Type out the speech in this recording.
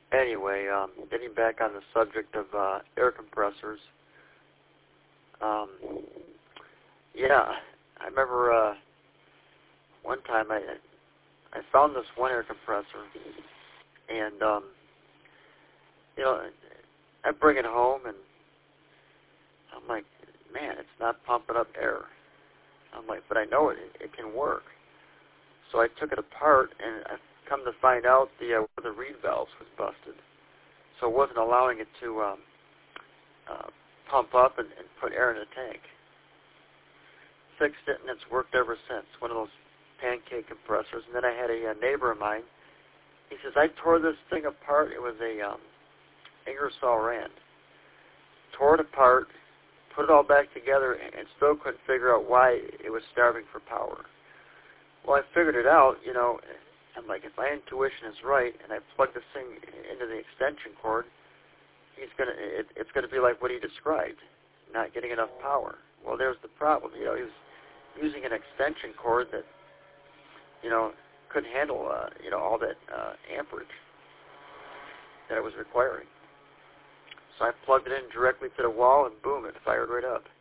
Anyway, getting back on the subject of air compressors. Yeah, I remember one time I found this one air compressor, and you know, I bring it home, and I'm like, man, it's not pumping up air. I'm like, but I know it can work. So I took it apart, and I come to find out where the reed valves was busted. So it wasn't allowing it to pump up and put air in the tank. Fixed it, and it's worked ever since. One of those pancake compressors. And then I had a neighbor of mine. He says, I tore this thing apart. It was a Ingersoll Rand. Tore it apart, put it all back together, and still couldn't figure out why it was starving for power. Well, I figured it out, I'm like, if my intuition is right, and I plug this thing into the extension cord, it's gonna be like what he described, not getting enough power. Well, there's the problem. He was using an extension cord that, couldn't handle, all that amperage that it was requiring. So I plugged it in directly to the wall, and boom, it fired right up.